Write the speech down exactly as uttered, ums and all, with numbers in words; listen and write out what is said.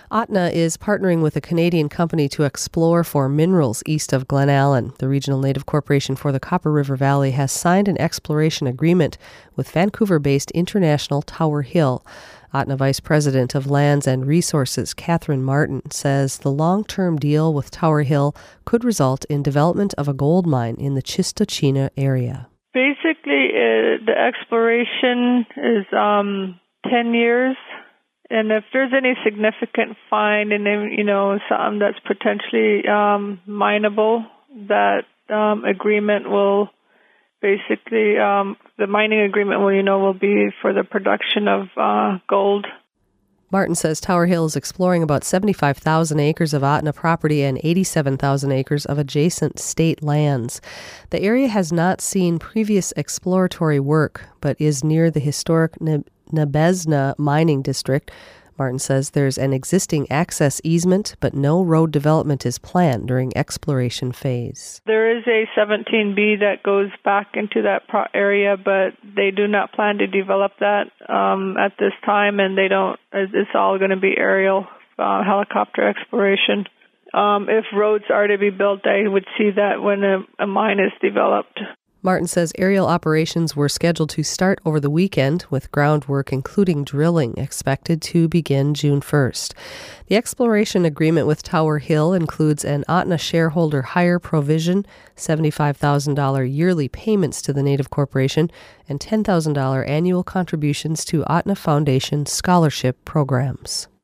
Ahtna is partnering with a Canadian company to explore for minerals east of Glen Allen. The Regional Native Corporation for the Copper River Valley has signed an exploration agreement with Vancouver-based International Tower Hill. Ahtna Vice President of Lands and Resources, Catherine Martin, says the long-term deal with Tower Hill could result in development of a gold mine in the Chistochina area. Basically, uh, the exploration is um, ten years. And if there's any significant find and then, you know, something that's potentially um, mineable, that um, agreement will basically, um, the mining agreement will, you know, will be for the production of uh, gold. Martin says Tower Hill is exploring about seventy-five thousand acres of Ahtna property and eighty-seven thousand acres of adjacent state lands. The area has not seen previous exploratory work, but is near the historic Ne- Nabezna mining district. Martin says there's an existing access easement, but no road development is planned during exploration phase. There is a seventeen B that goes back into that pro- area, but they do not plan to develop that um, at this time, and they don't. It's all going to be aerial uh, helicopter exploration. Um, if roads are to be built, I would see that when a, a mine is developed. Martin says aerial operations were scheduled to start over the weekend, with groundwork including drilling expected to begin June first. The exploration agreement with Tower Hill includes an Ahtna shareholder hire provision, seventy-five thousand dollars yearly payments to the Native Corporation, and ten thousand dollars annual contributions to Ahtna Foundation scholarship programs.